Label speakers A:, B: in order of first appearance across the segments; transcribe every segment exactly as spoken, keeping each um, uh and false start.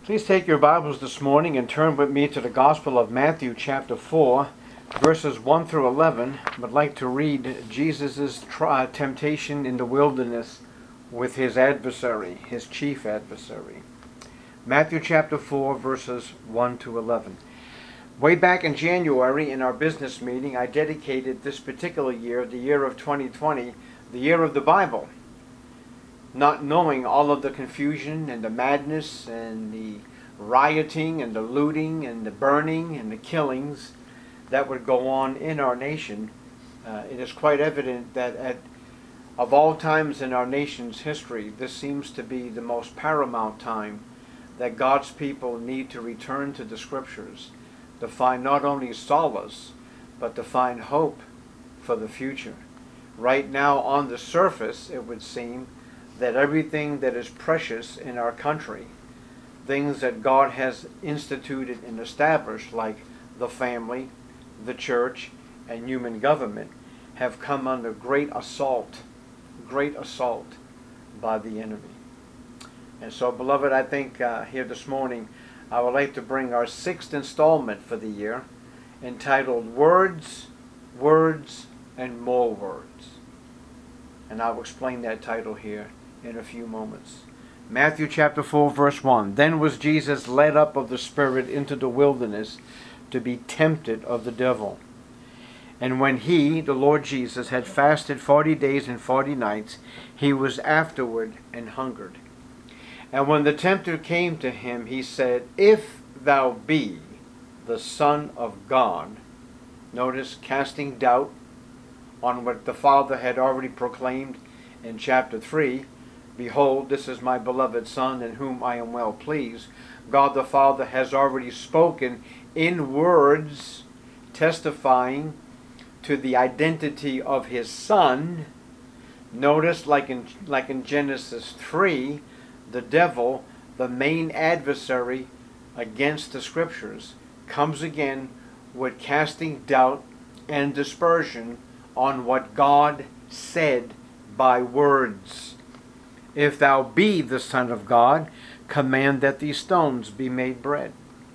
A: Please take your Bibles this morning and turn with me to the Gospel of Matthew chapter four, verses one through eleven. I would like to read Jesus' tri- temptation in the wilderness with his adversary, his chief adversary. Matthew chapter four, verses one to eleven. Way back in January in our business meeting, I dedicated this particular year, the year of twenty twenty, the year of the Bible. Not knowing all of the confusion and the madness and the rioting and the looting and the burning and the killings that would go on in our nation, uh, it is quite evident that at of all times in our nation's history, this seems to be the most paramount time that God's people need to return to the Scriptures to find not only solace, but to find hope for the future. Right now, on the surface, it would seem that everything that is precious in our country, things that God has instituted and established, like the family, the church, and human government, have come under great assault, great assault by the enemy. And so, beloved, I think uh, here this morning, I would like to bring our sixth installment for the year, entitled Words, Words, and More Words. And I'll explain that title here in a few moments. Matthew chapter four, verse one. Then was Jesus led up of the Spirit into the wilderness to be tempted of the devil. And when he, the Lord Jesus, had fasted forty days and forty nights, he was afterward and hungered. And when the tempter came to him, he said, If thou be the Son of God, notice, casting doubt on what the Father had already proclaimed in chapter three, Behold, this is my beloved Son, in whom I am well pleased. God the Father has already spoken in words, testifying to the identity of his Son. Notice, like in, like in Genesis three, the devil, the main adversary against the Scriptures, comes again with casting doubt and dispersion on what God said by words. If thou be the Son of God, command that these stones be made bread.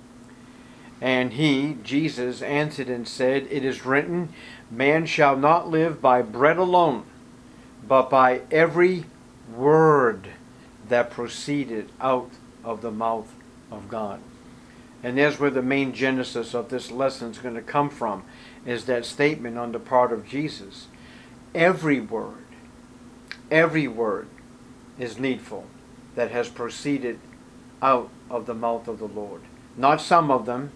A: And he, Jesus, answered and said, It is written, Man shall not live by bread alone, but by every word that proceeded out of the mouth of God. And there's where the main genesis of this lesson is going to come from, is that statement on the part of Jesus. Every word, every word is needful that has proceeded out of the mouth of the Lord. Not some of them,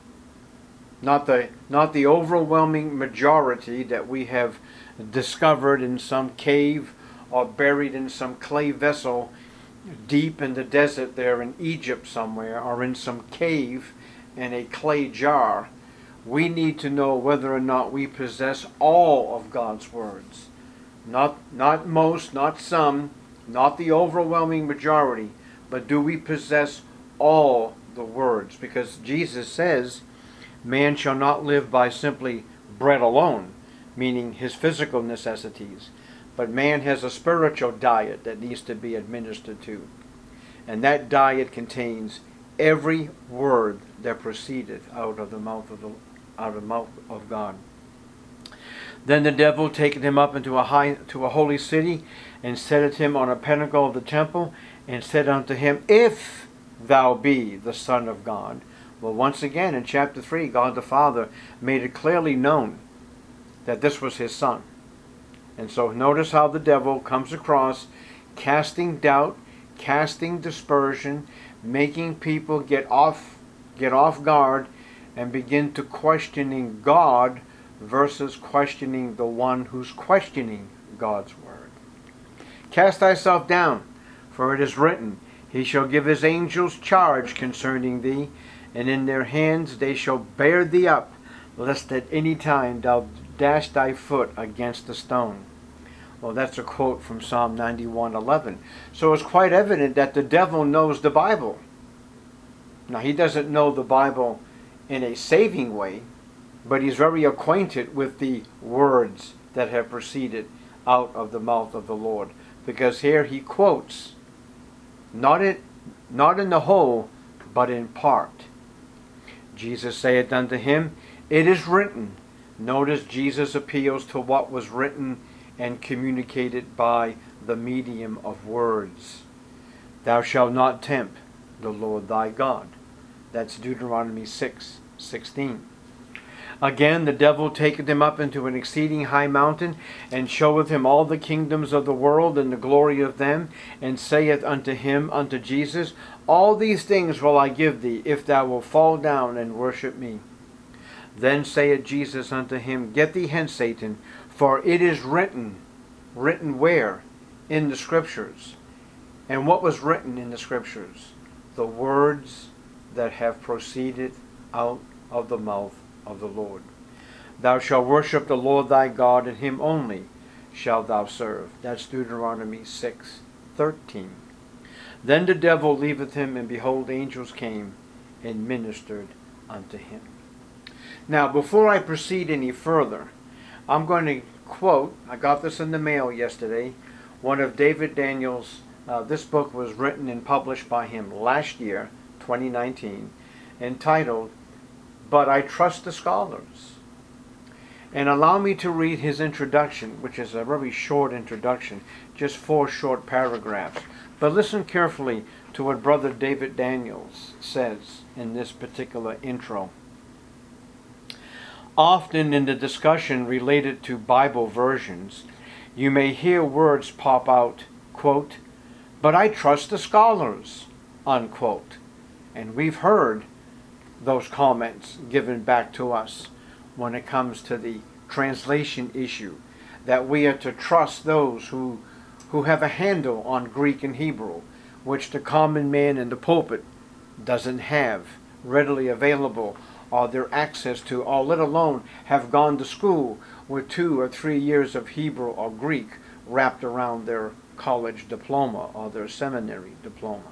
A: not the not the overwhelming majority that we have discovered in some cave or buried in some clay vessel deep in the desert there in Egypt somewhere, or in some cave in a clay jar. We need to know whether or not we possess all of God's words. Not not most, not some, not the overwhelming majority, but do we possess all the words? Because Jesus says, man shall not live by simply bread alone, meaning his physical necessities, but man has a spiritual diet that needs to be administered to. And that diet contains every word that proceeded out of the mouth of the out of the mouth of God. Then the devil, taking him up into a high to a holy city, and set him on a pinnacle of the temple, and said unto him, If thou be the Son of God. Well, once again in chapter three, God the Father made it clearly known that this was his Son. And so notice how the devil comes across, casting doubt, casting dispersion, making people get off get off guard and begin to questioning God versus questioning the one who's questioning God's word. Cast thyself down, for it is written, He shall give his angels charge concerning thee, and in their hands they shall bear thee up, lest at any time thou dash thy foot against a stone. Well, that's a quote from Psalm ninety-one eleven. So it's quite evident that the devil knows the Bible. Now, he doesn't know the Bible in a saving way, but he's very acquainted with the words that have proceeded out of the mouth of the Lord. Because here he quotes, not in, not in the whole, but in part. Jesus saith unto him, It is written. Notice Jesus appeals to what was written and communicated by the medium of words. Thou shalt not tempt the Lord thy God. That's Deuteronomy six sixteen. Again, the devil taketh him up into an exceeding high mountain, and showeth him all the kingdoms of the world and the glory of them, and saith unto him, unto Jesus, All these things will I give thee, if thou wilt fall down and worship me. Then saith Jesus unto him, Get thee hence, Satan, for it is written. Written where? In the Scriptures. And what was written in the Scriptures? The words that have proceeded out of the mouth of the Lord. Thou shalt worship the Lord thy God, and him only shalt thou serve. That's Deuteronomy six thirteen. Then the devil leaveth him, and behold, angels came and ministered unto him. Now, before I proceed any further, I'm going to quote, I got this in the mail yesterday, one of David Daniels. Uh, this book was written and published by him last year, twenty nineteen, entitled, But I Trust the Scholars. And allow me to read his introduction, which is a very short introduction, just four short paragraphs. But listen carefully to what Brother David Daniels says in this particular intro. Often in the discussion related to Bible versions, you may hear words pop out, quote, but I trust the scholars, unquote. And we've heard those comments given back to us when it comes to the translation issue, that we are to trust those who, who have a handle on Greek and Hebrew, which the common man in the pulpit doesn't have readily available, or their access to, or let alone have gone to school with two or three years of Hebrew or Greek wrapped around their college diploma or their seminary diploma.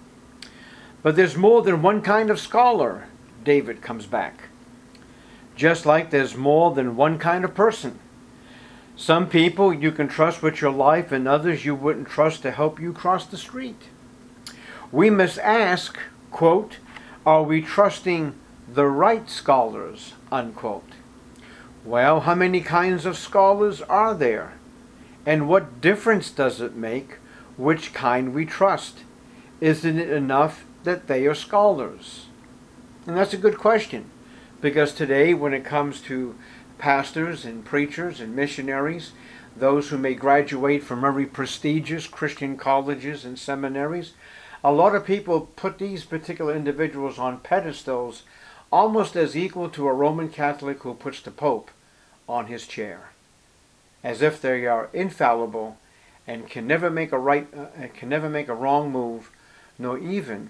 A: But there's more than one kind of scholar, David comes back. Just like there's more than one kind of person. Some people you can trust with your life, and others you wouldn't trust to help you cross the street. We must ask, quote, are we trusting the right scholars, unquote? Well, how many kinds of scholars are there? And what difference does it make which kind we trust? Isn't it enough that they are scholars? And that's a good question, because today when it comes to pastors and preachers and missionaries, those who may graduate from very prestigious Christian colleges and seminaries, a lot of people put these particular individuals on pedestals almost as equal to a Roman Catholic who puts the Pope on his chair, as if they are infallible and can never make a right, uh, can never make a wrong move, nor even,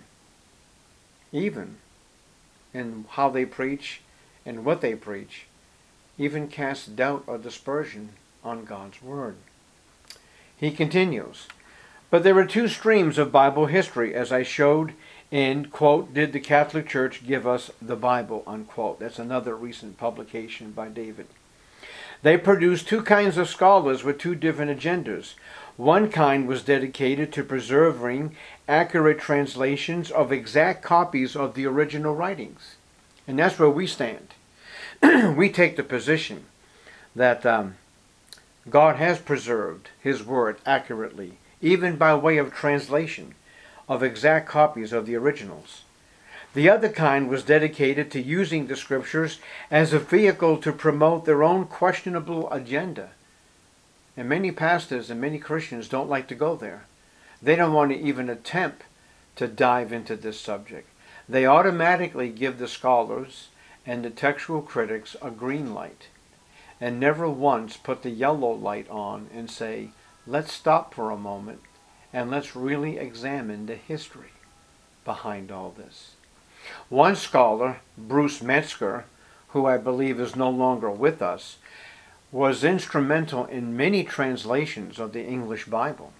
A: even in how they preach and what they preach, even cast doubt or dispersion on God's Word. He continues, but there are two streams of Bible history, as I showed in, quote, Did the Catholic Church Give Us the Bible, unquote. That's another recent publication by David. They produced two kinds of scholars with two different agendas. One kind was dedicated to preserving accurate translations of exact copies of the original writings. And that's where we stand. We take the position that um, God has preserved His Word accurately, even by way of translation of exact copies of the originals. The other kind was dedicated to using the Scriptures as a vehicle to promote their own questionable agenda. And many pastors and many Christians don't like to go there. They don't want to even attempt to dive into this subject. They automatically give the scholars and the textual critics a green light, and never once put the yellow light on and say, let's stop for a moment and let's really examine the history behind all this. One scholar, Bruce Metzger, who I believe is no longer with us, was instrumental in many translations of the English Bible.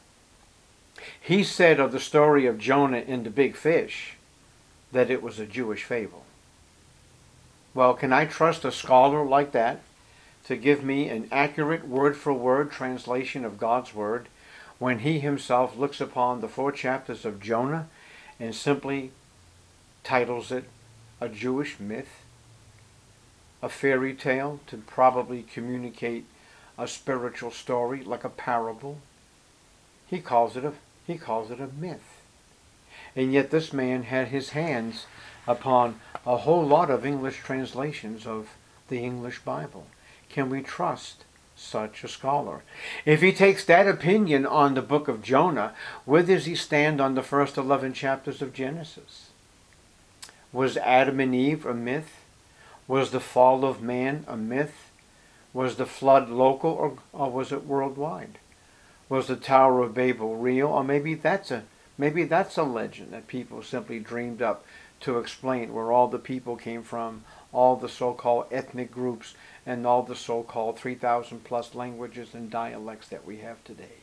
A: He said of the story of Jonah and the big fish that it was a Jewish fable. Well, can I trust a scholar like that to give me an accurate word-for-word translation of God's Word when he himself looks upon the four chapters of Jonah and simply titles it a Jewish myth, a fairy tale to probably communicate a spiritual story like a parable. He calls it a he calls it a myth. And yet this man had his hands upon a whole lot of English translations of the English Bible. Can we trust such a scholar? If he takes that opinion on the book of Jonah, where does he stand on the first eleven chapters of Genesis? Was Adam and Eve a myth? Was the fall of man a myth? Was the flood local, or, or was it worldwide? Was the Tower of Babel real? Or maybe that's a maybe that's a legend that people simply dreamed up to explain where all the people came from, all the so-called ethnic groups, and all the so-called three thousand plus languages and dialects that we have today.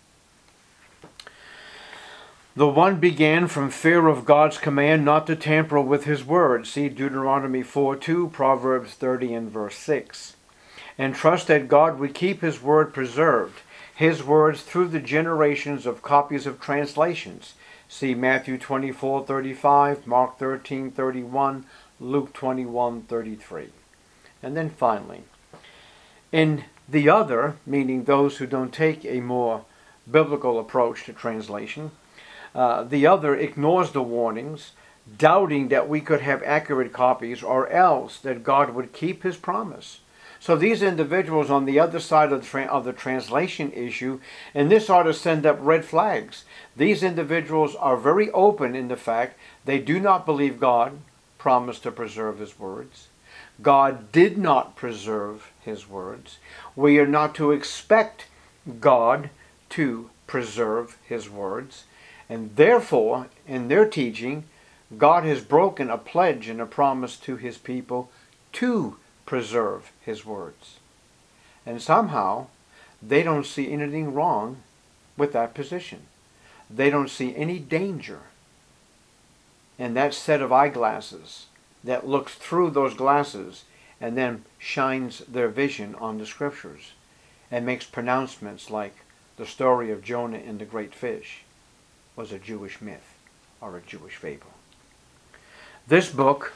A: The one began from fear of God's command not to tamper with his word. See Deuteronomy four two, Proverbs thirty and verse six. And trust that God would keep his word preserved, his words through the generations of copies of translations. See Matthew twenty-four thirty-five, Mark thirteen thirty-one, Luke twenty-one thirty-three. And then finally, in the other, meaning those who don't take a more biblical approach to translation, uh, the other ignores the warnings, doubting that we could have accurate copies or else that God would keep his promise. So these individuals on the other side of the, tra- of the translation issue, and this ought to send up red flags. These individuals are very open in the fact they do not believe God promised to preserve his words. God did not preserve his words. We are not to expect God to preserve his words. And therefore, in their teaching, God has broken a pledge and a promise to his people to preserve his words. And somehow, they don't see anything wrong with that position. They don't see any danger in that set of eyeglasses that looks through those glasses and then shines their vision on the scriptures and makes pronouncements like the story of Jonah and the great fish was a Jewish myth or a Jewish fable. This book,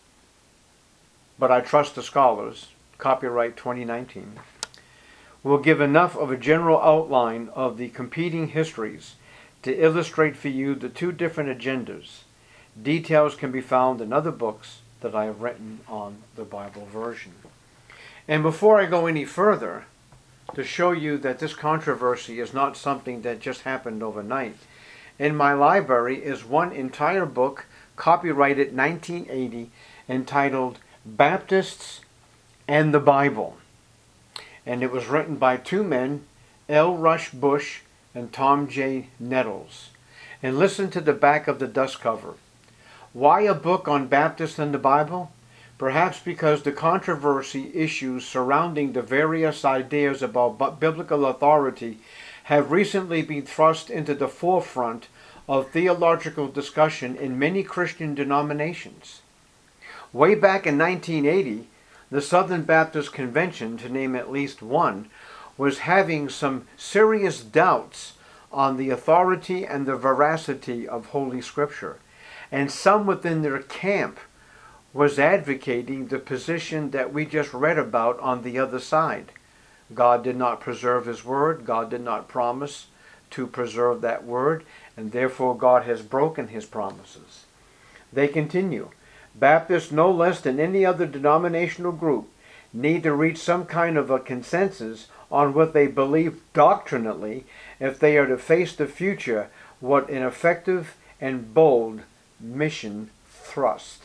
A: But I Trust the Scholars, copyright twenty nineteen, will give enough of a general outline of the competing histories to illustrate for you the two different agendas. Details can be found in other books that I have written on the Bible version. And before I go any further, to show you that this controversy is not something that just happened overnight, in my library is one entire book, copyrighted nineteen eighty, entitled Baptists and the Bible. And it was written by two men, L. Rush Bush and Tom J. Nettles. And listen to the back of the dust cover. Why a book on Baptists and the Bible? Perhaps because the controversy issues surrounding the various ideas about biblical authority have recently been thrust into the forefront of theological discussion in many Christian denominations. Way back in nineteen eighty, the Southern Baptist Convention, to name at least one, was having some serious doubts on the authority and the veracity of Holy Scripture. And some within their camp was advocating the position that we just read about on the other side. God did not preserve his word. God did not promise to preserve that word, and therefore God has broken his promises. They continue. Baptists, no less than any other denominational group, need to reach some kind of a consensus on what they believe doctrinally if they are to face the future what an effective and bold mission thrust.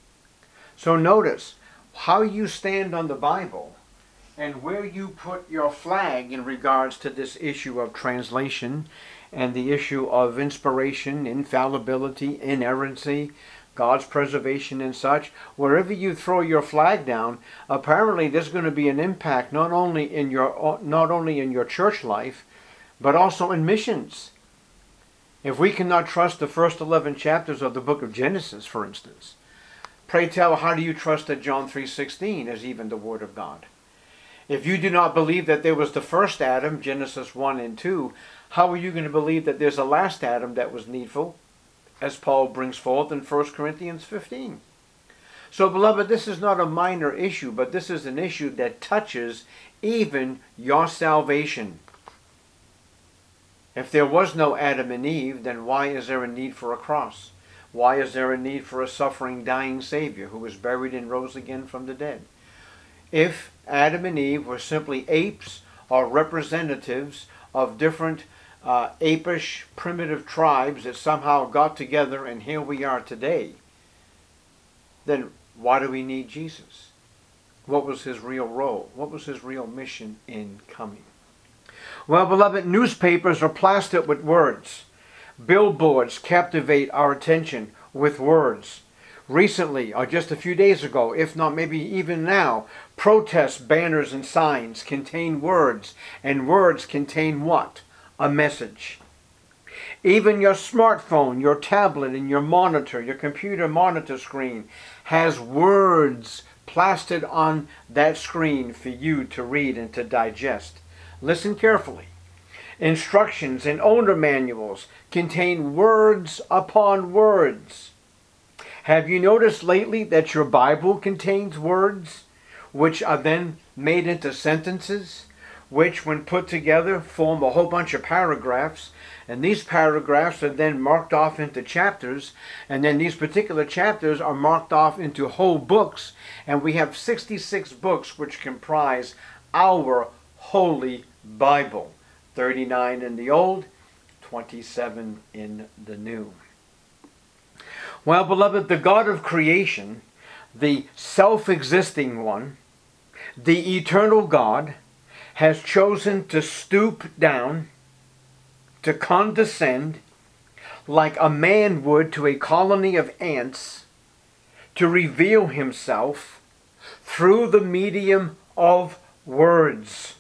A: So notice how you stand on the Bible and where you put your flag in regards to this issue of translation and the issue of inspiration, infallibility, inerrancy, God's preservation and such. Wherever you throw your flag down, apparently there's going to be an impact not only in your not only in your church life, but also in missions. If we cannot trust the first eleven chapters of the book of Genesis, for instance, pray tell, how do you trust that John three sixteen is even the Word of God? If you do not believe that there was the first Adam, Genesis one and two, how are you going to believe that there's a last Adam that was needful, as Paul brings forth in First Corinthians fifteen. So, beloved, this is not a minor issue, but this is an issue that touches even your salvation. If there was no Adam and Eve, then why is there a need for a cross? Why is there a need for a suffering, dying Savior who was buried and rose again from the dead? If Adam and Eve were simply apes or representatives of different uh, apish primitive tribes that somehow got together and here we are today, then why do we need Jesus? What was his real role? What was his real mission in coming? Well, beloved, newspapers are plastered with words. Billboards captivate our attention with words. Recently, or just a few days ago, if not maybe even now, protest banners and signs contain words, and words contain what? A message. Even your smartphone, your tablet, and your monitor, your computer monitor screen has words plastered on that screen for you to read and to digest. Listen carefully. Instructions and owner manuals contain words upon words. Have you noticed lately that your Bible contains words which are then made into sentences, which when put together form a whole bunch of paragraphs, and these paragraphs are then marked off into chapters, and then these particular chapters are marked off into whole books, and we have sixty-six books which comprise our Holy Bible. thirty-nine in the Old, twenty-seven in the New. Well, beloved, the God of creation, the self-existing one, the eternal God, has chosen to stoop down, to condescend, like a man would to a colony of ants, to reveal himself through the medium of words.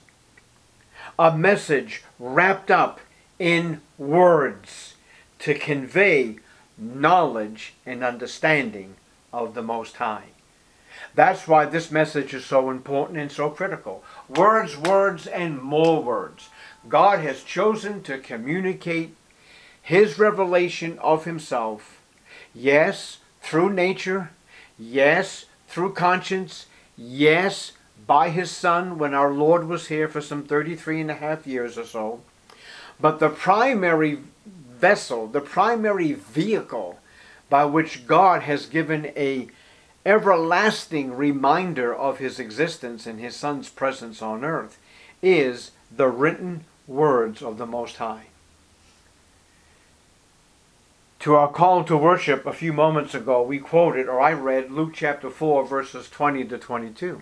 A: A message wrapped up in words to convey knowledge and understanding of the Most High. That's why this message is so important and so critical. Words, words, and more words. God has chosen to communicate his revelation of himself, yes, through nature, yes, through conscience, yes, by his Son when our Lord was here for some thirty-three and a half years or so. But the primary vessel, the primary vehicle by which God has given a everlasting reminder of his existence and his Son's presence on earth is the written words of the Most High. To our call to worship a few moments ago, we quoted, or I read, Luke chapter four, verses twenty to twenty-two.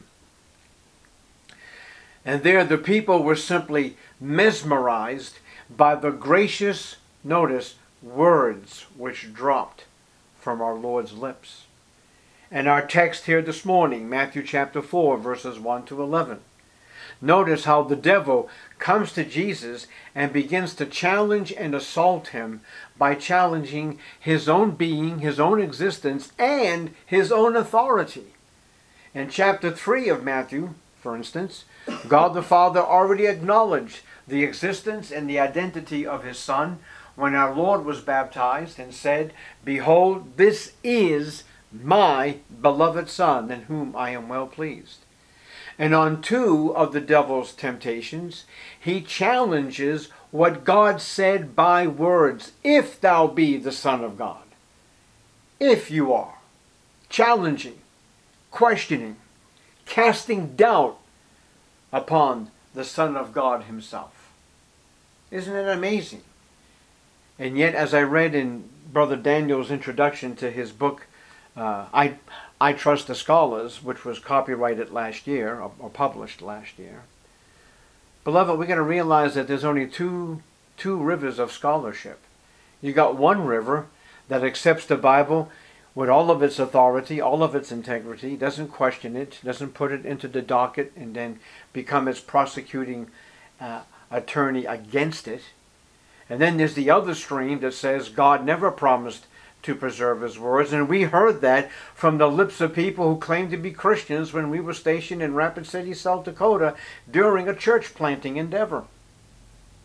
A: And there the people were simply mesmerized by the gracious, notice, words which dropped from our Lord's lips. And our text here this morning, Matthew chapter four, verses one to eleven. Notice how the devil comes to Jesus and begins to challenge and assault him by challenging his own being, his own existence, and his own authority. In chapter three of Matthew, for instance, God the Father already acknowledged the existence and the identity of his Son when our Lord was baptized and said, "Behold, this is my beloved Son, in whom I am well pleased." And on two of the devil's temptations, he challenges what God said by words, "If thou be the Son of God." If you are. Challenging, questioning, casting doubt upon the Son of God himself. Isn't it amazing? And yet, as I read in Brother Daniel's introduction to his book, uh, I, I Trust the Scholars, which was copyrighted last year, or, or published last year, beloved, we're going to realize that there's only two, two rivers of scholarship. You got one river that accepts the Bible with all of its authority, all of its integrity, doesn't question it, doesn't put it into the docket and then become its prosecuting uh, attorney against it. And then there's the other stream that says God never promised to preserve his words. And we heard that from the lips of people who claimed to be Christians when we were stationed in Rapid City, South Dakota during a church planting endeavor.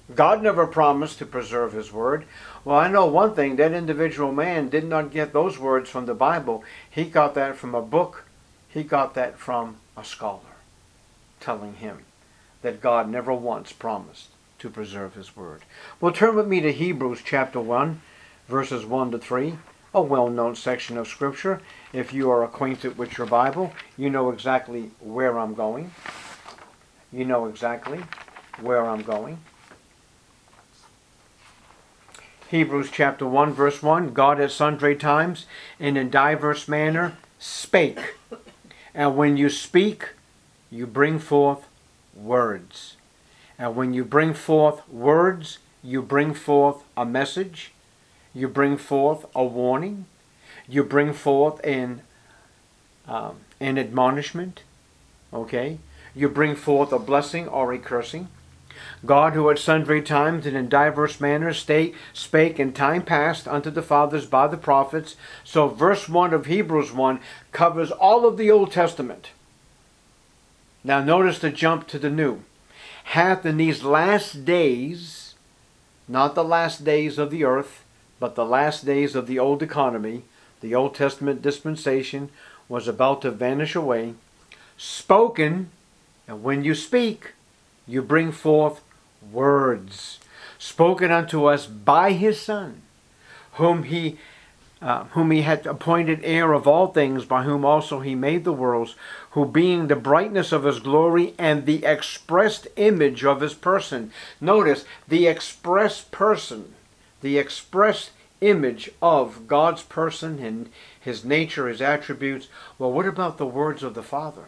A: God never promised to preserve his word. Well, I know one thing, that individual man did not get those words from the Bible. He got that from a book. He got that from a scholar telling him that God never once promised to preserve his word. Well, turn with me to Hebrews chapter one, verses one to three, a well-known section of Scripture. If you are acquainted with your Bible, you know exactly where I'm going. You know exactly where I'm going. Hebrews chapter one, verse one, God at sundry times and in diverse manner spake. And when you speak, you bring forth words. And when you bring forth words, you bring forth a message. You bring forth a warning. You bring forth an, um, an admonishment. Okay? You bring forth a blessing or a cursing. God, who at sundry times and in diverse manners spake in time past unto the fathers by the prophets. So verse one of Hebrews one covers all of the Old Testament. Now notice the jump to the New. Hath in these last days, not the last days of the earth, but the last days of the old economy, the Old Testament dispensation was about to vanish away, spoken, and when you speak, you bring forth words, spoken unto us by his Son, whom he uh, whom he had appointed heir of all things, by whom also he made the worlds, who being the brightness of his glory and the expressed image of his person. Notice, the expressed person, the expressed image of God's person and his nature, his attributes. Well, what about the words of the Father?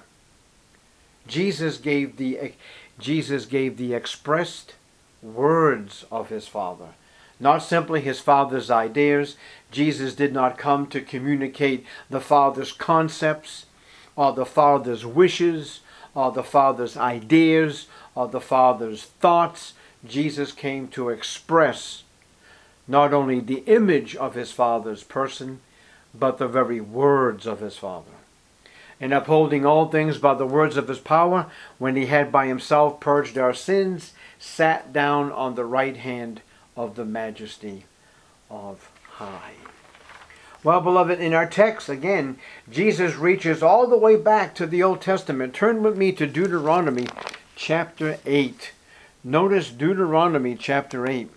A: Jesus gave the Jesus gave the expressed words of his Father. Not simply his Father's ideas. Jesus did not come to communicate the Father's concepts, or the Father's wishes, or the Father's ideas, or the Father's thoughts. Jesus came to express not only the image of his Father's person, but the very words of his Father. And upholding all things by the words of his power, when he had by himself purged our sins, sat down on the right hand of the majesty of high. Well, beloved, in our text, again, Jesus reaches all the way back to the Old Testament. Turn with me to Deuteronomy chapter eight. Notice Deuteronomy chapter eight.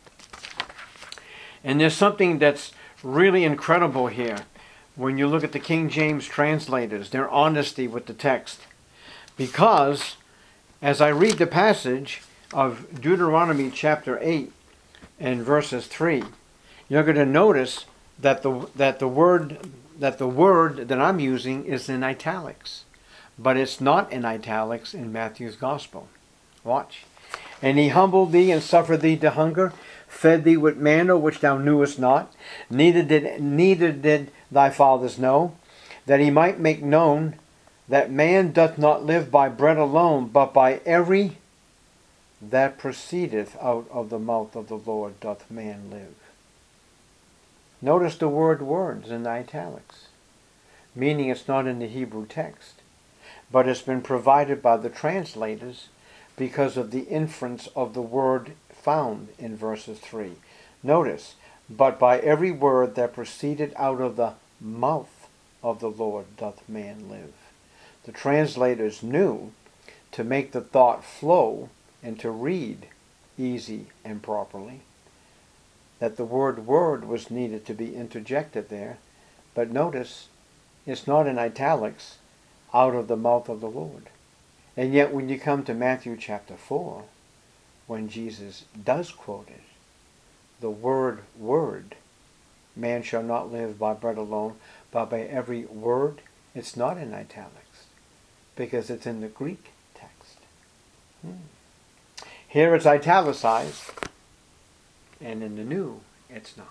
A: And there's something that's really incredible here. When you look at the King James translators, their honesty with the text. Because, as I read the passage of Deuteronomy chapter eight and verses three, you're going to notice that the that the word that the word that I'm using is in italics. But it's not in italics in Matthew's Gospel. Watch. And he humbled thee and suffered thee to hunger, fed thee with manna which thou knewest not, neither did neither did thy fathers know, that he might make known that man doth not live by bread alone, but by every that proceedeth out of the mouth of the Lord doth man live. Notice the word words in italics, meaning it's not in the Hebrew text, but it's been provided by the translators because of the inference of the word found in verses three. Notice, but by every word that proceeded out of the mouth of the Lord doth man live. The translators knew to make the thought flow and to read easy and properly, that the word word was needed to be interjected there. But notice, it's not in italics, out of the mouth of the Lord. And yet when you come to Matthew chapter four, when Jesus does quote it, the word word, man shall not live by bread alone, but by every word, it's not in italics, because it's in the Greek text. Hmm. Here it's italicized, and in the New, it's not.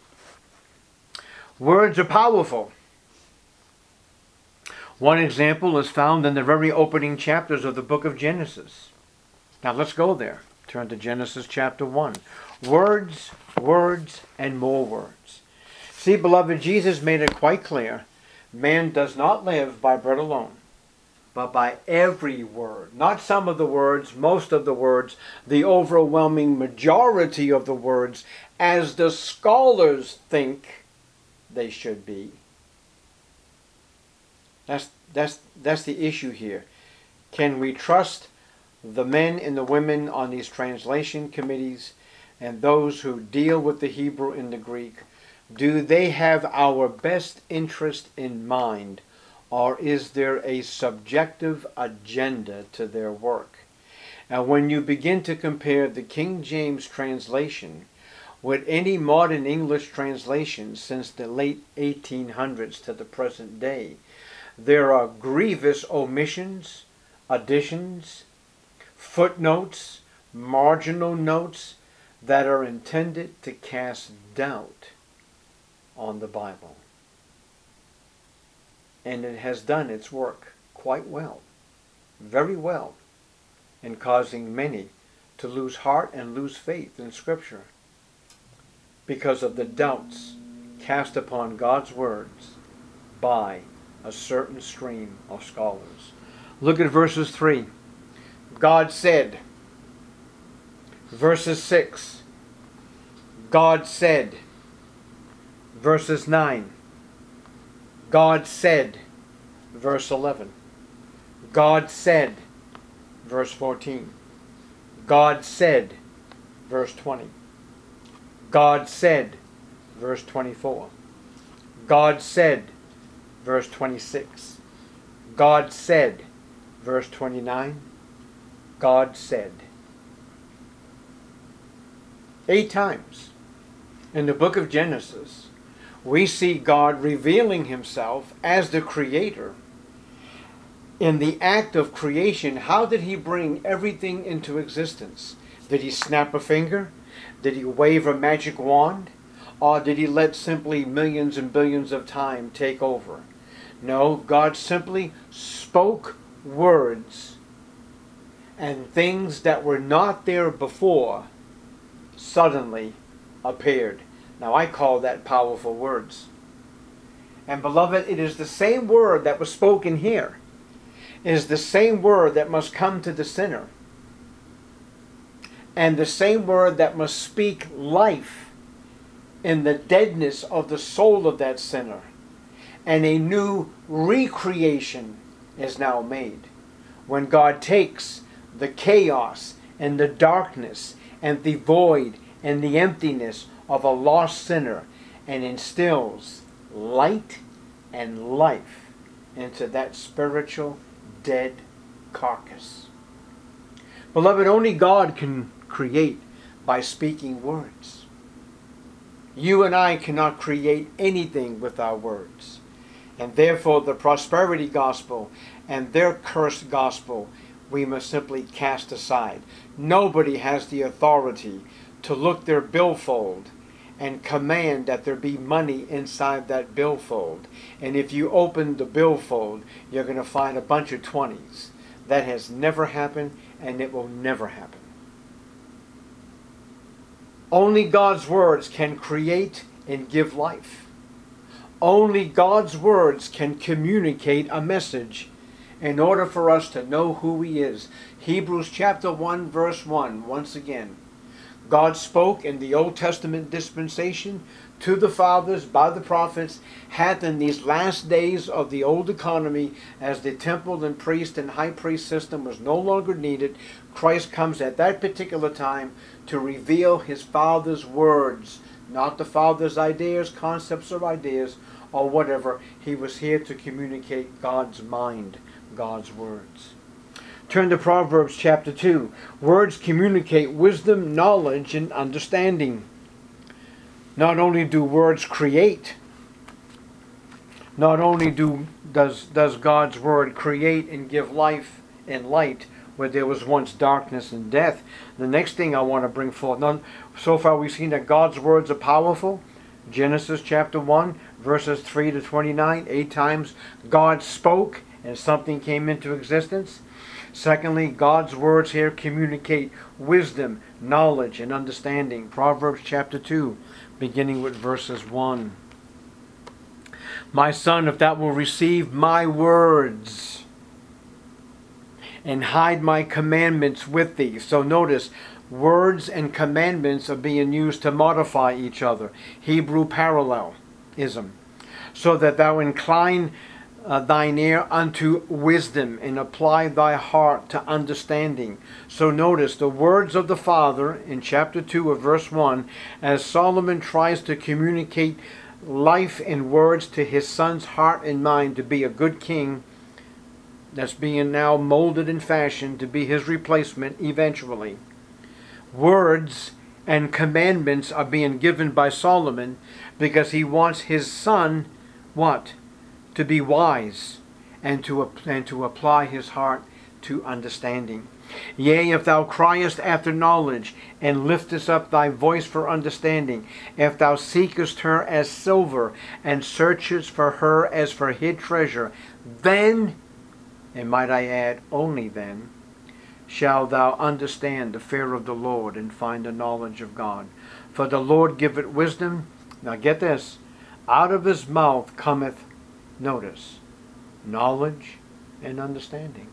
A: Words are powerful. One example is found in the very opening chapters of the book of Genesis. Now let's go there. Turn to Genesis chapter one. Words, words, and more words. See, beloved, Jesus made it quite clear, man does not live by bread alone, but by every word. Not some of the words, most of the words, the overwhelming majority of the words, as the scholars think they should be. That's, that's, that's the issue here. Can we trust the men and the women on these translation committees and those who deal with the Hebrew and the Greek? Do they have our best interest in mind, or is there a subjective agenda to their work? And when you begin to compare the King James translation with any modern English translation since the late eighteen hundreds to the present day, there are grievous omissions, additions, footnotes, marginal notes that are intended to cast doubt on the Bible. And it has done its work quite well, very well, in causing many to lose heart and lose faith in Scripture because of the doubts cast upon God's words by a certain stream of scholars. Look at verses three. God said. Verses six. God said. Verses nine. God said. Verse eleven. God said. Verse fourteen. God said. Verse twenty. God said. Verse twenty-four. God said. Verse twenty-six. God said. Verse twenty-nine. God said. Eight times in the book of Genesis, we see God revealing himself as the creator. In the act of creation, how did he bring everything into existence? Did he snap a finger? Did he wave a magic wand? Or did he let simply millions and billions of time take over? No, God simply spoke words, and things that were not there before suddenly appeared. Now I call that powerful words. And beloved, it is the same word that was spoken here. It is the same word that must come to the sinner. And the same word that must speak life in the deadness of the soul of that sinner. And a new recreation is now made. When God takes the chaos and the darkness and the void and the emptiness of a lost sinner and instills light and life into that spiritual dead carcass. Beloved, only God can create by speaking words. You and I cannot create anything with our words. And therefore the prosperity gospel and their cursed gospel we must simply cast aside. Nobody has the authority to look their billfold and command that there be money inside that billfold. And if you open the billfold, you're going to find a bunch of twenties. That has never happened, and it will never happen. Only God's words can create and give life. Only God's words can communicate a message in order for us to know who He is. Hebrews chapter one verse one, once again. God spoke in the Old Testament dispensation to the fathers by the prophets, hath in these last days of the old economy, as the temple and priest and high priest system was no longer needed, Christ comes at that particular time to reveal His Father's words, not the Father's ideas, concepts or ideas, or whatever. He was here to communicate God's mind, God's words. Turn to Proverbs chapter two. Words communicate wisdom, knowledge, and understanding. Not only do words create, not only do does, does God's word create and give life and light where there was once darkness and death. The next thing I want to bring forth, now, so far we've seen that God's words are powerful. Genesis chapter one, verses three to twenty-nine, eight times God spoke and something came into existence. Secondly, God's words here communicate wisdom, knowledge, and understanding. Proverbs chapter two, beginning with verses one. My son, if thou wilt receive my words and hide my commandments with thee. So notice, words and commandments are being used to modify each other. Hebrew parallelism. So that thou incline uh, thine ear unto wisdom, and apply thy heart to understanding. So notice the words of the Father in chapter two of verse one, as Solomon tries to communicate life and words to his son's heart and mind to be a good king that's being now molded and fashioned to be his replacement eventually. Words and commandments are being given by Solomon because he wants his son, what? To be wise and to, and to apply his heart to understanding. Yea, if thou criest after knowledge, and liftest up thy voice for understanding, if thou seekest her as silver, and searchest for her as for hid treasure, then, and might I add, only then, shalt thou understand the fear of the Lord, and find the knowledge of God. For the Lord giveth wisdom. Now get this. Out of his mouth cometh, notice, knowledge and understanding.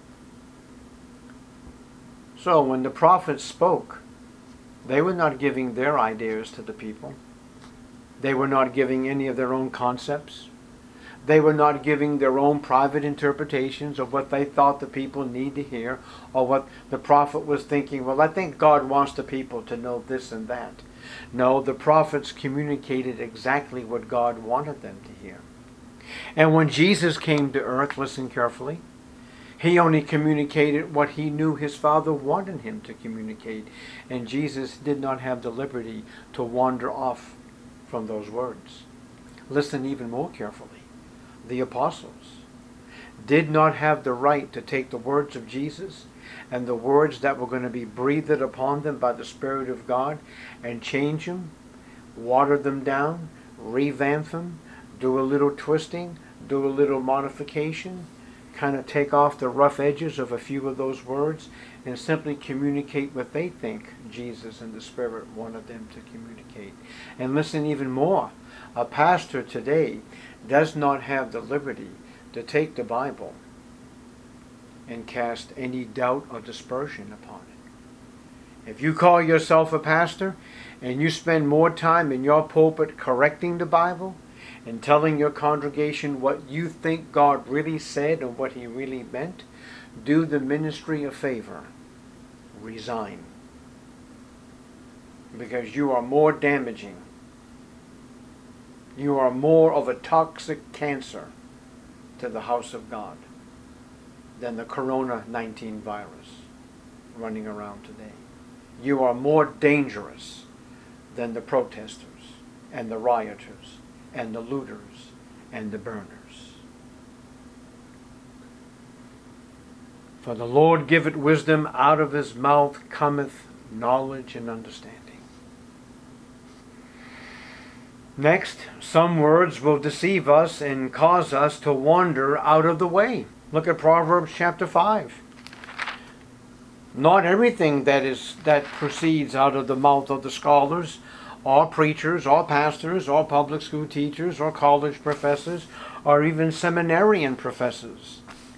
A: So when the prophets spoke, they were not giving their ideas to the people. They were not giving any of their own concepts. They were not giving their own private interpretations of what they thought the people need to hear, or what the prophet was thinking, well, I think God wants the people to know this and that. No, the prophets communicated exactly what God wanted them to hear. And when Jesus came to earth, listen carefully, he only communicated what he knew his Father wanted him to communicate. And Jesus did not have the liberty to wander off from those words. Listen even more carefully. The apostles did not have the right to take the words of Jesus and the words that were going to be breathed upon them by the Spirit of God and change them, water them down, revamp them, do a little twisting, do a little modification, kind of take off the rough edges of a few of those words and simply communicate what they think Jesus and the Spirit wanted them to communicate. And listen even more. A pastor today does not have the liberty to take the Bible and cast any doubt or dispersion upon it. If you call yourself a pastor and you spend more time in your pulpit correcting the Bible and telling your congregation what you think God really said and what he really meant, do the ministry a favor. Resign. Because you are more damaging. You are more of a toxic cancer to the house of God than the corona nineteen virus running around today. You are more dangerous than the protesters and the rioters and the looters and the burners. For the Lord giveth wisdom, out of his mouth cometh knowledge and understanding. Next, some words will deceive us and cause us to wander out of the way. Look at Proverbs chapter five. Not everything that is that proceeds out of the mouth of the scholars, or preachers, or pastors, or public school teachers, or college professors, or even seminarian professors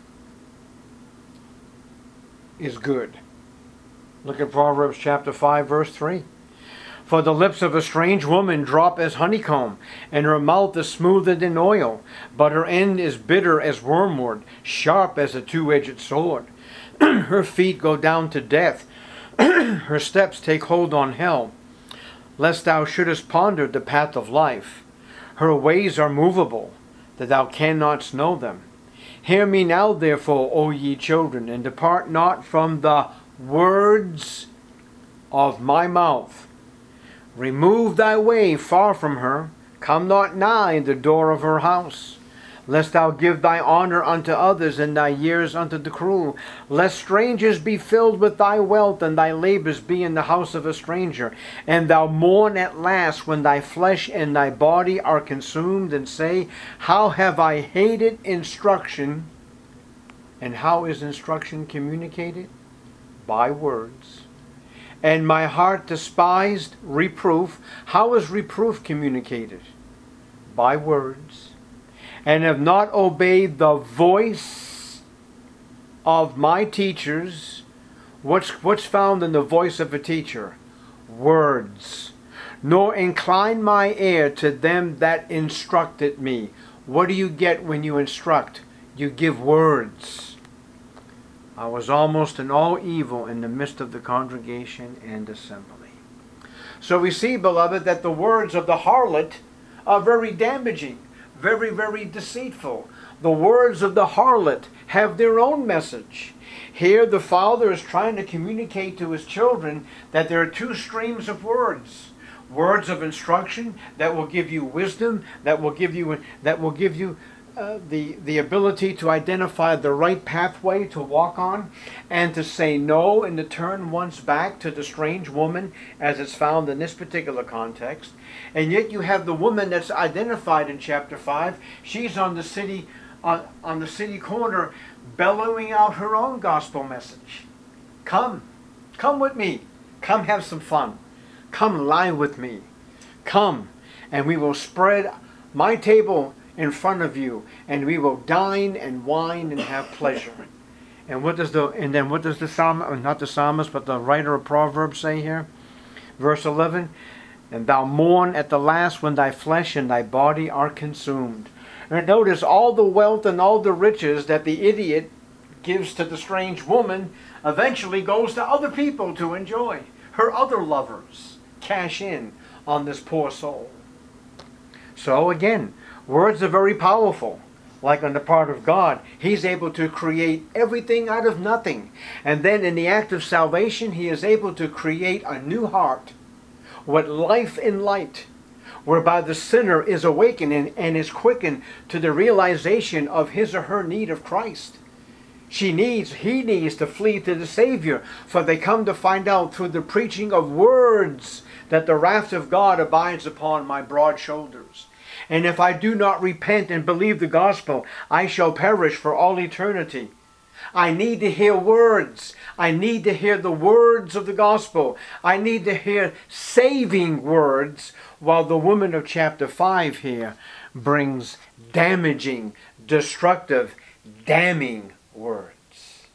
A: is good. Look at Proverbs chapter five, verse three. For the lips of a strange woman drop as honeycomb, and her mouth is smoother than oil, but her end is bitter as wormwood, sharp as a two-edged sword. Her feet go down to death, her steps take hold on hell, lest thou shouldest ponder the path of life. Her ways are movable, that thou cannot know them. Hear me now, therefore, O ye children, and depart not from the words of my mouth. Remove thy way far from her, come not nigh the door of her house, lest thou give thy honor unto others, and thy years unto the cruel, lest strangers be filled with thy wealth, and thy labors be in the house of a stranger, and thou mourn at last when thy flesh and thy body are consumed, and say, how have I hated instruction? And how is instruction communicated? By words. And my heart despised reproof. How is reproof communicated? By words. And have not obeyed the voice of my teachers. What's, what's found in the voice of a teacher? Words. Nor incline my ear to them that instructed me. What do you get when you instruct? You give words. I was almost in all evil in the midst of the congregation and assembly. So we see, beloved, that the words of the harlot are very damaging, very, very deceitful. The words of the harlot have their own message. Here the father is trying to communicate to his children that there are two streams of words. Words of instruction that will give you wisdom, that will give you that will give you uh, the the ability to identify the right pathway to walk on, and to say no and to turn one's back to the strange woman, as it's found in this particular context. And yet you have the woman that's identified in chapter five. She's on the city on, on the city corner, bellowing out her own gospel message. Come, come with me. Come have some fun. Come lie with me. Come, and we will spread my table in front of you, and we will dine and wine and have pleasure. And what does the and then what does the psalm not the psalmist but the writer of Proverbs say here? Verse eleven, and thou mourn at the last when thy flesh and thy body are consumed. And notice all the wealth and all the riches that the idiot gives to the strange woman eventually goes to other people to enjoy. Her other lovers cash in on this poor soul. So again, words are very powerful. Like on the part of God, He's able to create everything out of nothing. And then in the act of salvation, He is able to create a new heart with life and light, whereby the sinner is awakened and, and is quickened to the realization of his or her need of Christ. She needs, he needs to flee to the Savior, for they come to find out through the preaching of words that the wrath of God abides upon my broad shoulders. And if I do not repent and believe the gospel, I shall perish for all eternity. I need to hear words. I need to hear the words of the gospel. I need to hear saving words, while the woman of chapter five here brings damaging, destructive, damning words.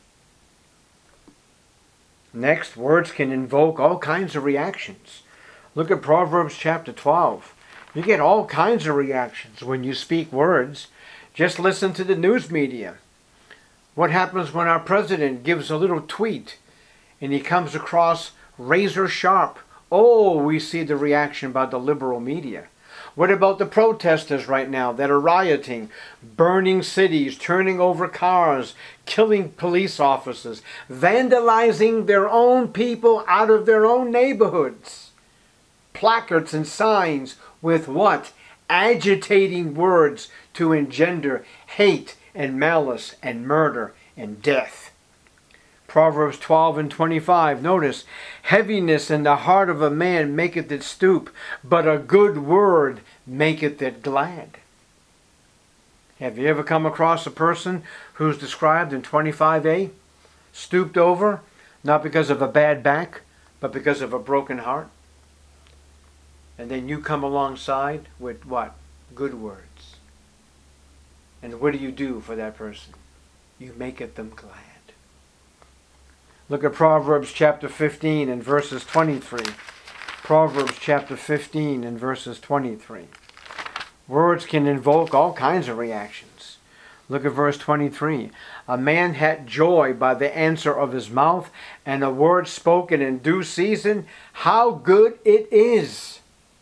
A: Next, words can invoke all kinds of reactions. Look at Proverbs chapter twelve. You get all kinds of reactions when you speak words. Just listen to the news media. What happens when our president gives a little tweet and he comes across razor sharp? Oh, we see the reaction by the liberal media. What about the protesters right now that are rioting, burning cities, turning over cars, killing police officers, vandalizing their own people out of their own neighborhoods? Placards and signs with what? Agitating words to engender hate and malice and murder and death. Proverbs twelve and twenty-five, notice, heaviness in the heart of a man maketh it stoop, but a good word maketh it glad. Have you ever come across a person who's described in twenty-five a? Stooped over, not because of a bad back, but because of a broken heart? And then you come alongside with what? Good words. And what do you do for that person? You maketh them glad. Look at Proverbs chapter fifteen and verses twenty-three. Proverbs chapter fifteen and verses twenty-three. Words can invoke all kinds of reactions. Look at verse twenty-three. A man hath joy by the answer of his mouth, and a word spoken in due season, how good it is.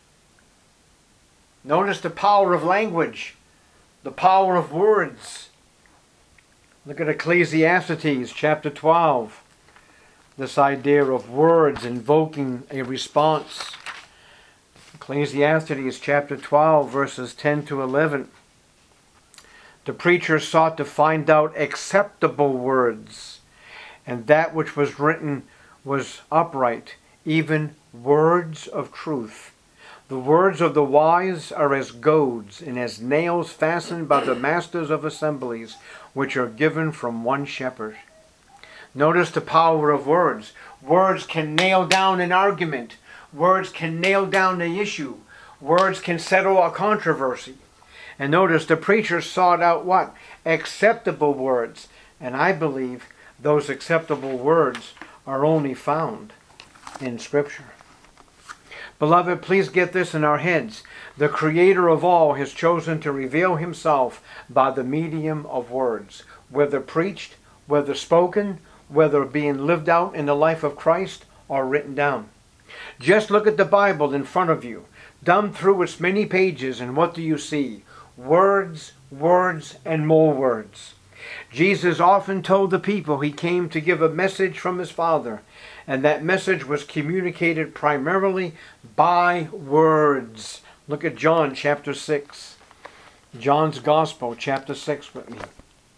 A: Notice the power of language, the power of words. Look at Ecclesiastes chapter twelve. This idea of words invoking a response. Ecclesiastes chapter twelve, verses ten to eleven. The preacher sought to find out acceptable words, and that which was written was upright, even words of truth. The words of the wise are as goads, and as nails fastened by the masters of assemblies, which are given from one shepherd. Notice the power of words. Words can nail down an argument. Words can nail down the issue. Words can settle a controversy. And notice the preacher sought out what? Acceptable words. And I believe Those acceptable words are only found in Scripture. Beloved, please get this in our heads. The Creator of all has chosen to reveal Himself by the medium of words, whether preached, whether spoken, whether being lived out in the life of Christ or written down. Just look at the Bible in front of you. Thumb through its many pages, and what do you see? Words, words, and more words. Jesus often told the people He came to give a message from His Father, and that message was communicated primarily by words. Look at John chapter six. John's Gospel, chapter six with me.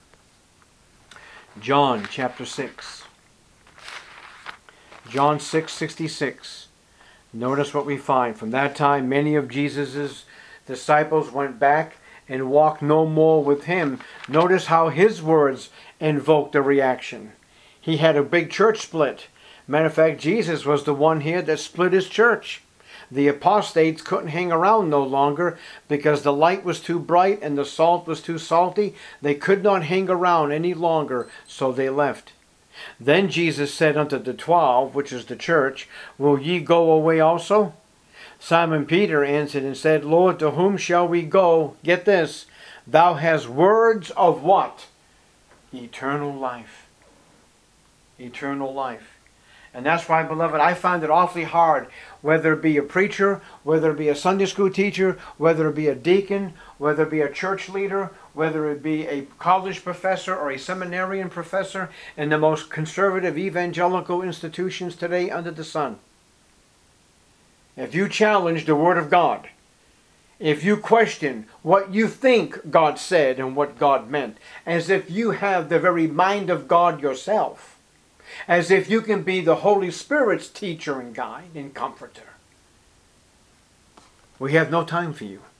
A: John chapter six. John six sixty-six. Notice what we find. From that time, many of Jesus' disciples went back and walked no more with Him. Notice how His words invoked a reaction. He had a big church split. Matter of fact, Jesus was the one here that split His church. The apostates couldn't hang around no longer because the light was too bright and the salt was too salty. They could not hang around any longer, so they left. Then Jesus said unto the twelve, which is the church, Will ye go away also? Simon Peter answered and said, Lord, to whom shall we go? Get this. Thou hast words of what? Eternal life. Eternal life. And that's why, beloved, I find it awfully hard, whether it be a preacher, whether it be a Sunday school teacher, whether it be a deacon, whether it be a church leader, whether it be a college professor or a seminarian professor in the most conservative evangelical institutions today under the sun. If you challenge the Word of God, if you question what you think God said and what God meant, as if you have the very mind of God yourself, as if you can be the Holy Spirit's teacher and guide and comforter, we have no time for you.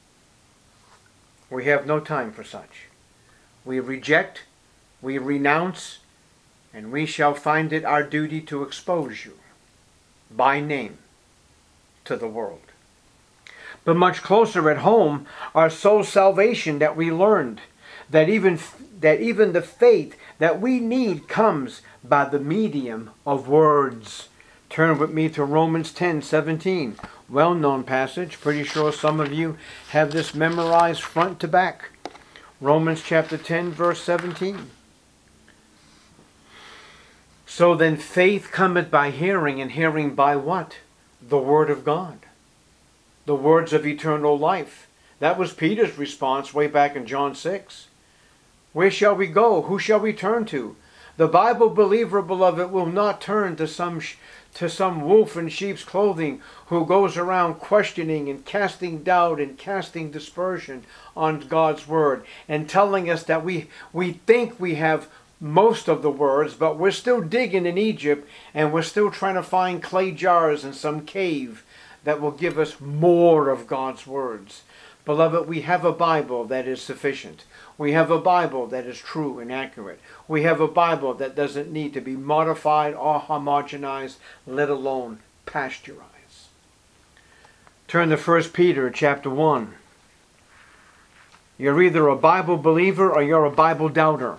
A: We have no time for such. We reject, we renounce, and we shall find it our duty to expose you by name to the world. But much closer at home, our soul salvation that we learned, that even that even the faith that we need comes by the medium of words. Turn with me to Romans ten seventeen. Well-known passage. Pretty sure some of you have this memorized front to back. Romans chapter ten, verse seventeen. So then faith cometh by hearing, and hearing by what? The Word of God. The words of eternal life. That was Peter's response way back in John six. Where shall we go? Who shall we turn to? The Bible believer, beloved, will not turn to some to some wolf in sheep's clothing who goes around questioning and casting doubt and casting dispersion on God's Word and telling us that we, we think we have most of the words, but we're still digging in Egypt and we're still trying to find clay jars in some cave that will give us more of God's words. Beloved, we have a Bible that is sufficient. We have a Bible that is true and accurate. We have a Bible that doesn't need to be modified or homogenized, let alone pasteurized. Turn to First Peter chapter one. You're either a Bible believer or you're a Bible doubter.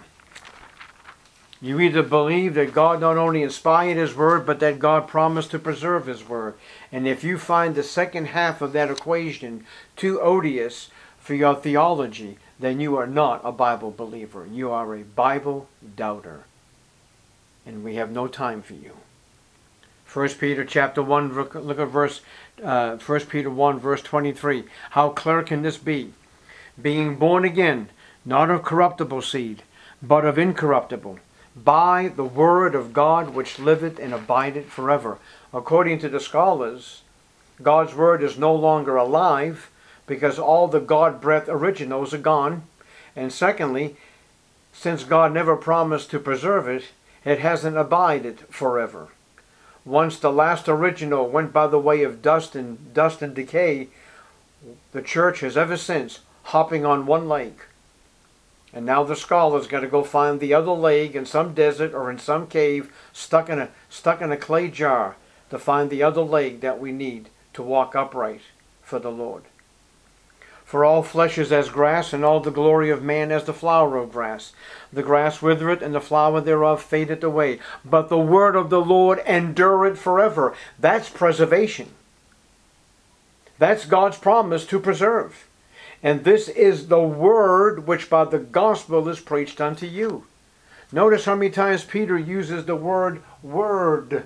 A: You either believe that God not only inspired His Word, but that God promised to preserve His Word. And if you find the second half of that equation too odious for your theology, then you are not a Bible believer. You are a Bible doubter. And we have no time for you. First Peter chapter one, look at verse, uh, First Peter one, verse twenty-three. How clear can this be? Being born again, not of corruptible seed, but of incorruptible, by the word of God which liveth and abideth forever. According to the scholars, God's word is no longer alive because all the God-breath originals are gone. And secondly, since God never promised to preserve it, it hasn't abided forever. Once the last original went by the way of dust and dust and decay, the church has ever since hopping on one leg. And now the scholar's got to go find the other leg in some desert or in some cave, stuck in a stuck in a clay jar, to find the other leg that we need to walk upright for the Lord. For all flesh is as grass, and all the glory of man as the flower of grass. The grass withereth, and the flower thereof fadeth away. But the word of the Lord endureth forever. That's preservation. That's God's promise to preserve. And this is the word which by the gospel is preached unto you. Notice how many times Peter uses the word word.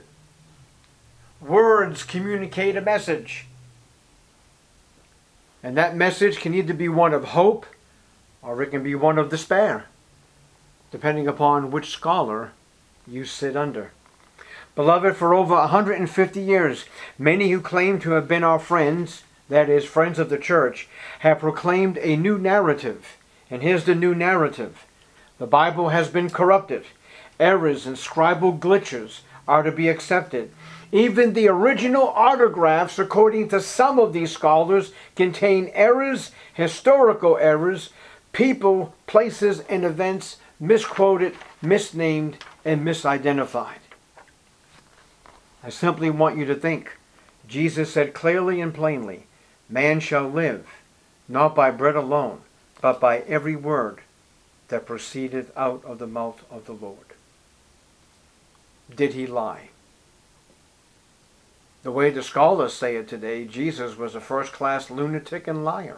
A: Words communicate a message. And that message can either be one of hope or it can be one of despair, depending upon which scholar you sit under. Beloved, for over one hundred fifty years, many who claim to have been our friends, that is, friends of the church, have proclaimed a new narrative. And here's the new narrative. The Bible has been corrupted. Errors and scribal glitches are to be accepted. Even the original autographs, according to some of these scholars, contain errors, historical errors, people, places, and events misquoted, misnamed, and misidentified. I simply want you to think. Jesus said clearly and plainly, man shall live, not by bread alone, but by every word that proceedeth out of the mouth of the Lord. Did he lie? The way the scholars say it today, Jesus was a first-class lunatic and liar.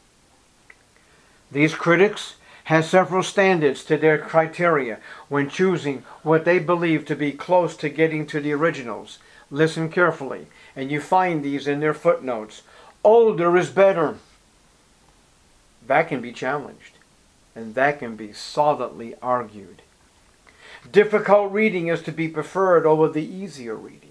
A: These critics have several standards to their criteria when choosing what they believe to be close to getting to the originals. Listen carefully, and you find these in their footnotes. Older is better. That can be challenged, and that can be solidly argued. Difficult reading is to be preferred over the easier reading.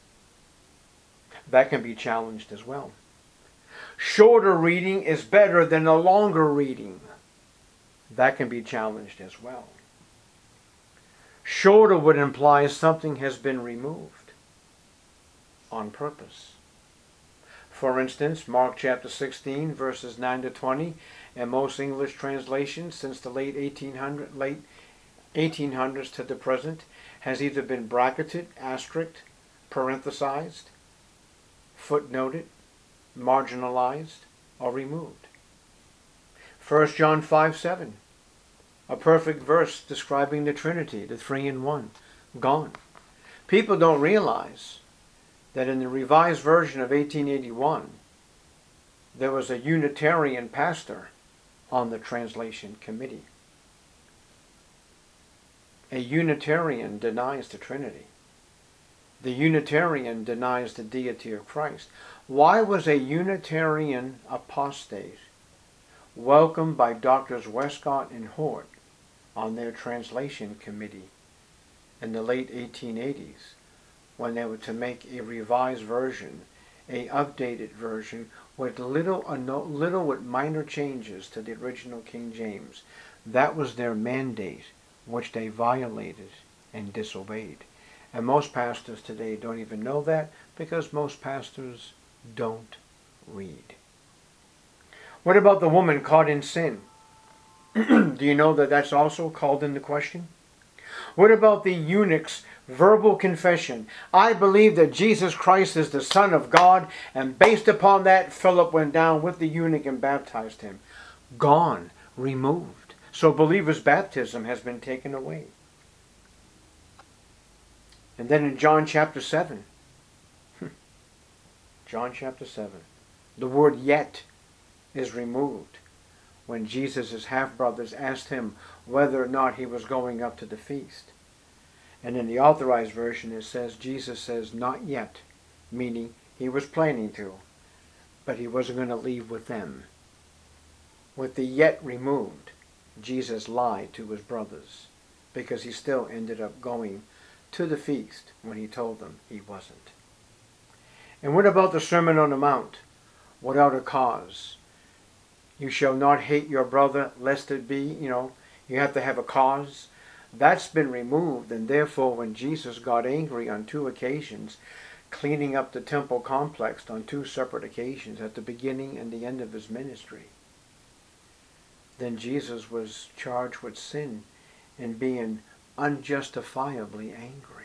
A: That can be challenged as well. Shorter reading is better than a longer reading. That can be challenged as well. Shorter would imply something has been removed on purpose. For instance, Mark chapter sixteen, verses nine to twenty, and most English translations since the late eighteen hundreds, late eighteen hundreds to the present, has either been bracketed, asterisked, parenthesized, footnoted, marginalized, or removed. First John five seven, a perfect verse describing the Trinity, the three in one, gone. People don't realize that in the Revised Version of eighteen eighty-one, there was a Unitarian pastor on the translation committee. A Unitarian denies the Trinity. The Unitarian denies the deity of Christ. Why was a Unitarian apostate welcomed by Doctors Westcott and Hort on their translation committee in the late eighteen eighties when they were to make a revised version, a updated version with little or no, little with minor changes to the original King James? That was their mandate, which they violated and disobeyed. And most pastors today don't even know that because most pastors don't read. What about the woman caught in sin? Do you know that that's also called into question? What about the eunuch's verbal confession? I believe that Jesus Christ is the Son of God, and based upon that, Philip went down with the eunuch and baptized him. Gone, removed. So believers' baptism has been taken away. And then in John chapter seven, John chapter seven, the word yet is removed when Jesus' half-brothers asked him whether or not he was going up to the feast. And in the Authorized Version it says, Jesus says, not yet, meaning he was planning to, but he wasn't going to leave with them. With the yet removed, Jesus lied to his brothers because he still ended up going to the feast when he told them he wasn't. And what about the Sermon on the Mount? Without a cause. You shall not hate your brother lest it be, you know, you have to have a cause. That's been removed, and therefore when Jesus got angry on two occasions, cleaning up the temple complex on two separate occasions at the beginning and the end of his ministry, then Jesus was charged with sin and being unjustifiably angry.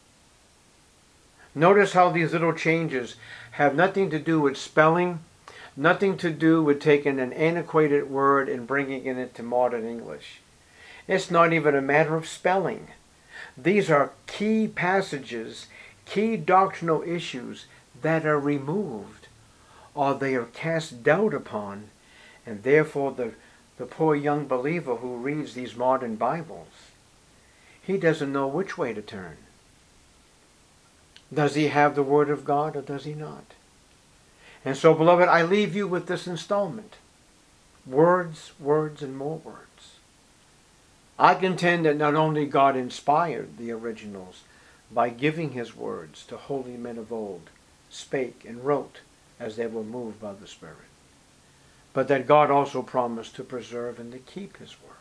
A: Notice how these little changes have nothing to do with spelling, nothing to do with taking an antiquated word and bringing it into modern English. It's not even a matter of spelling. These are key passages, key doctrinal issues that are removed, or they are cast doubt upon, and therefore the, the poor young believer who reads these modern Bibles, he doesn't know which way to turn. Does he have the Word of God or does he not? And so, beloved, I leave you with this installment. Words, words, and more words. I contend that not only God inspired the originals by giving his words to holy men of old, spake and wrote as they were moved by the Spirit, but that God also promised to preserve and to keep his word.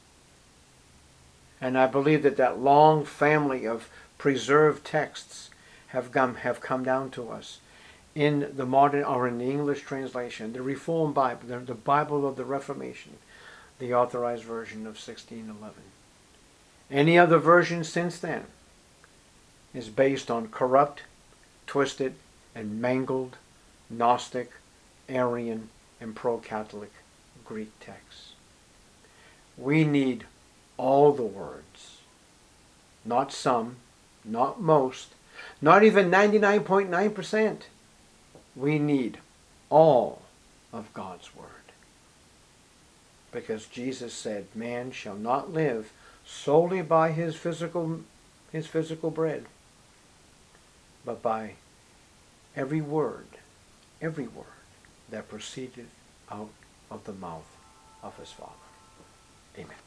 A: And I believe that that long family of preserved texts have come, have come down to us in the modern, or in the English translation, the Reformed Bible, the, the Bible of the Reformation, the Authorized Version of sixteen eleven. Any other version since then is based on corrupt, twisted, and mangled Gnostic, Arian, and pro-Catholic Greek texts. We need all the words, not some, not most, not even ninety-nine point nine percent. We need all of God's word. Because Jesus said, man shall not live solely by his physical, his physical bread, but by every word, every word that proceeded out of the mouth of his Father. Amen.